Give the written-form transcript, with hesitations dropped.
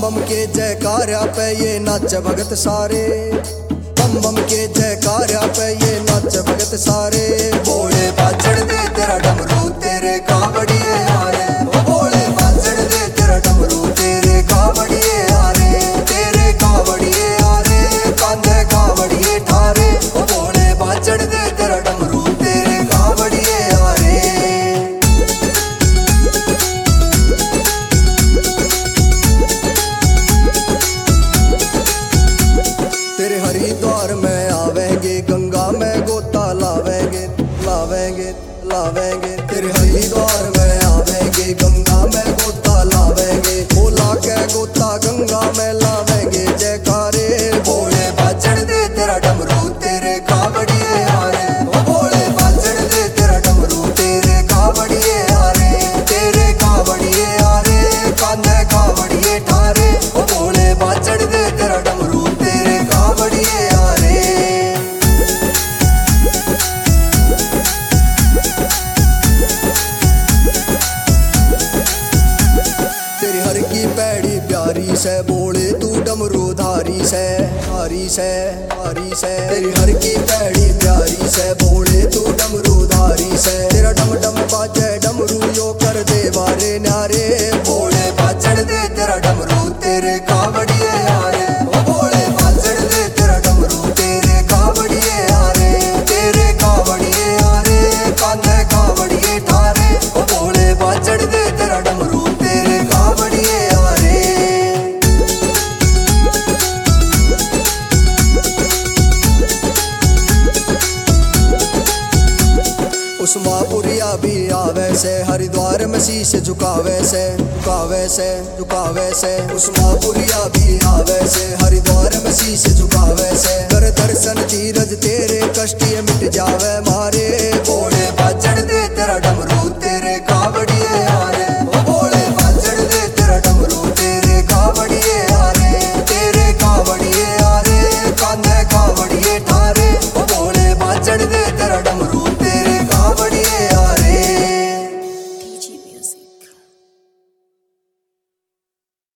बम के जयकारा पे ये नाच भगत सारे, बम बम के जयकारा पे ये नाच भगत सारे। भोले बाजड़ दे तेरा डमरू तेरे कावड़िए हारे, भोले बाजड़ दे तेरा डमरू तेरे कावड़िए हारे, तेरे कावड़िए हारे, कांधे कावड़िए ठारे। भोले बाजड़ दे तेरा डमरू तेरे कावड़िए हारे। तेरे हरिद्वार में आवेंगे, गंगा में गोता लावेंगे, लावेंगे लावेंगे। तेरे हरिद्वार में आवेंगे, गंगा में गोता लावेंगे, भोला के गोता गंगा में लावेंगे जयकारे। भोले बाजड़ दे तेरा डमरू तेरे कावड़िए हारे, भोले बाजड़ दे तेरा डमरू तेरे कावड़िए हारे, तेरे कावड़िए हारे, कांधे कावड़िए ठारे। भोले बाजड़ दे तेरा डमरू तेरे कावड़िए हारे। तेरी हर की पैड़ी प्यारी से, बोले तू डमरू धारी से, धारी से धारी से। तेरी हर की पैड़ी प्यारी से, बोले तू डमरू धारी से। तेरा डम डम बाजे डमरू यो कर दे वारे न्यारे। भोले बाजड़ दे तेरा डमरू तेरे कावड़िए हारे, भोले बाजड़ दे तेरा डमरू तेरे कावड़िए हारे, तेरे कावड़िए हारे, कांधे कावड़िए ठारे। भोले बाजड़ दे तेरा डमरू तेरे कावड़िए हारे। उस्मापुरिया भी आवे से, हरिद्वार में शीश झुकावे से, झुकावे से झुकावे से। उस्मापुरिया भी आवे से, हरिद्वार में शीश झुकावे से। कर दर्शन धीरज तेरे कष्ट मिट जावे मारे। भोले बाजड़ दे तेरा